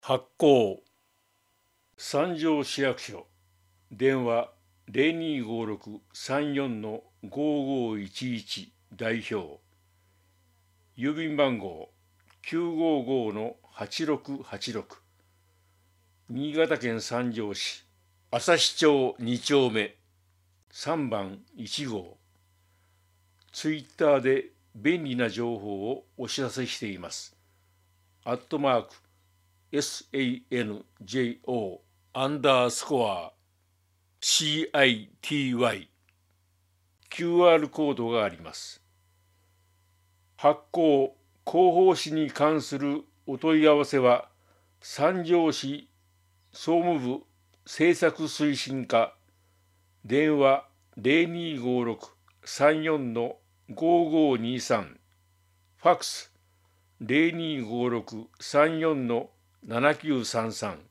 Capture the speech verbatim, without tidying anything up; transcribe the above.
発行三条市役所電話 ゼロにーごーろくさんよん ごーごーいちいち 代表郵便番号 きゅうごーごー はちろくはちろく新潟県三条市朝日町に丁目さんばんいち号ツイッターで便利な情報をお知らせしています。アットマーク エスエーエヌジェイオー アンダースコア シーアイティーワイ キューアール コードがあります。発行広報誌に関するお問い合わせは三条市総務部政策推進課電話 ゼロにーごーろくさんよん ごーごーにさんファックス ゼロにーごーろくさんよん ななきゅうさんさん